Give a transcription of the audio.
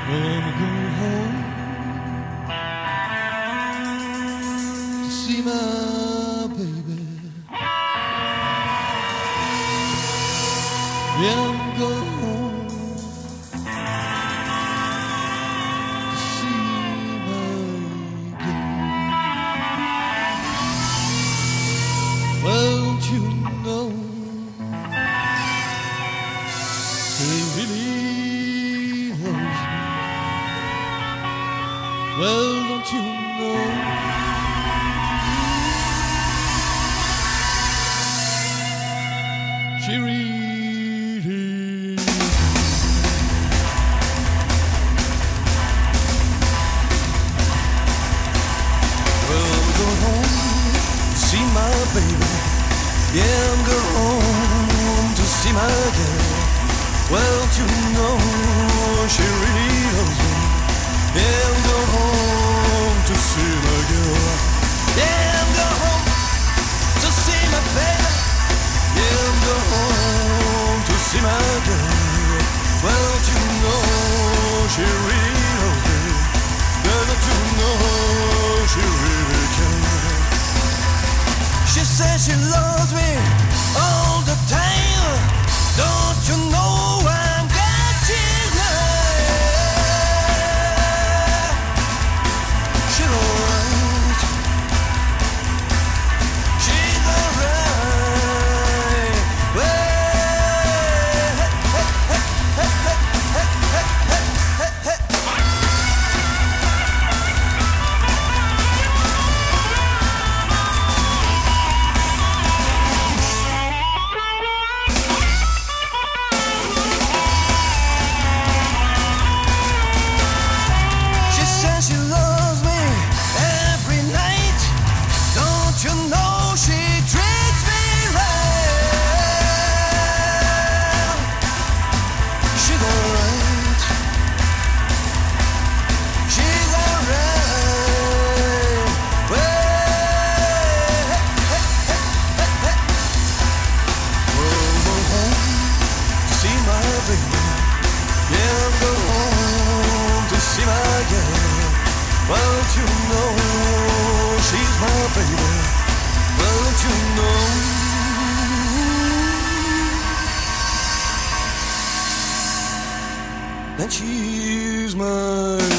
Wanna go home to see my baby. Yeah, go home to see my girl. Well, don't you know he really loves me? Well, don't you know she really see my baby. Yeah, I'm going home to see my girl. Well, you know she really loves me. Yeah, I'm going home to see my girl. Yeah, I'm going home to see my baby. Yeah, I'm going home to see my girl. Well, you know she really loves me. Yeah, don't you know she really cares. She says she loves me all the time. Don't you know I'm getting her? She's alright. She's alright. Well, she loves me every night. Don't you know she treats me right? She's alright. She's alright. Well, go home, see my baby. Yeah, I'm going home to see my girl. Well, don't you know she's my baby? Well, don't you know that she's my